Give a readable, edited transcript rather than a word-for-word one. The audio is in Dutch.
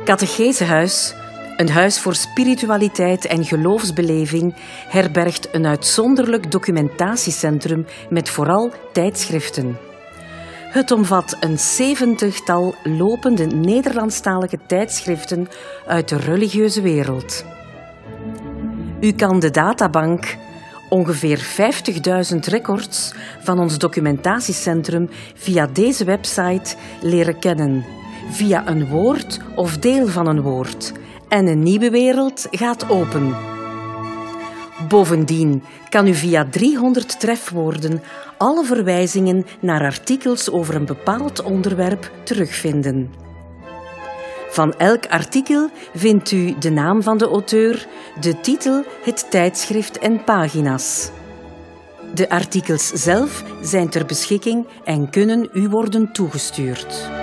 Catechesehuis, een huis voor spiritualiteit en geloofsbeleving, herbergt een uitzonderlijk documentatiecentrum met vooral tijdschriften. Het omvat een 70-tal lopende Nederlandstalige tijdschriften uit de religieuze wereld. U kan de databank, ongeveer 50.000 records van ons documentatiecentrum, via deze website leren kennen, via een woord of deel van een woord. En een nieuwe wereld gaat open. Bovendien kan u via 300 trefwoorden alle verwijzingen naar artikels over een bepaald onderwerp terugvinden. Van elk artikel vindt u de naam van de auteur, de titel, het tijdschrift en pagina's. De artikels zelf zijn ter beschikking en kunnen u worden toegestuurd.